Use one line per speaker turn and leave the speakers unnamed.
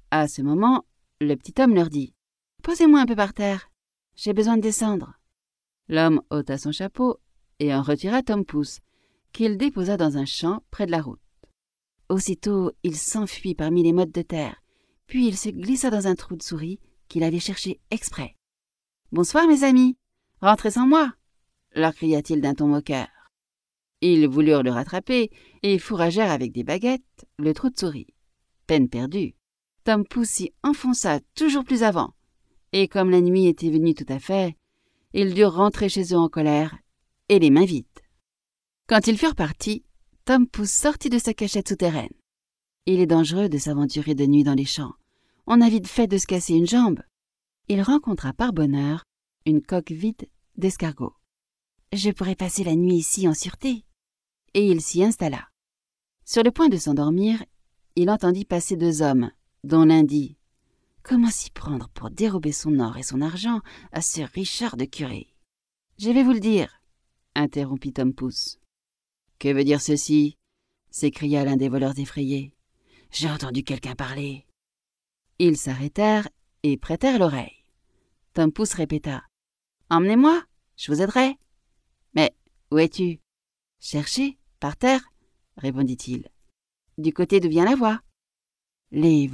À ce moment, le petit homme leur dit « Posez-moi un peu par terre, j'ai besoin de descendre. » L'homme ôta son chapeau et en retira Tom Pouce, qu'il déposa dans un champ près de la route. Aussitôt, il s'enfuit parmi les mottes de terre, puis il se glissa dans un trou de souris qu'il avait cherché exprès. « Bonsoir, mes amis, rentrez sans moi !» leur cria-t-il d'un ton moqueur. Ils voulurent le rattraper et fourragèrent avec des baguettes le trou de souris. Peine perdue. Tom Pouce s'y enfonça toujours plus avant, et comme la nuit était venue tout à fait, ils durent rentrer chez eux en colère et les mains vides. Quand ils furent partis, Tom Pouce sortit de sa cachette souterraine. Il est dangereux de s'aventurer de nuit dans les champs. On a vite fait de se casser une jambe. Il rencontra par bonheur une coque vide d'escargots. « Je pourrais passer la nuit ici en sûreté. » Et il s'y installa. Sur le point de s'endormir, il entendit passer 2 hommes, dont l'un dit « Comment s'y prendre pour dérober son or et son argent à ce Richard de Curé ?»« Je vais vous le dire, » interrompit Tom Pouce. « Que veut dire ceci ?» s'écria l'un des voleurs effrayés. « J'ai entendu quelqu'un parler. » Ils s'arrêtèrent et prêtèrent l'oreille. Tom Pouce répéta « Emmenez-moi, je vous aiderai. »« Mais où es-tu ?»« Cherchez, par terre, » répondit-il. « Du côté d'où vient la voix. » Les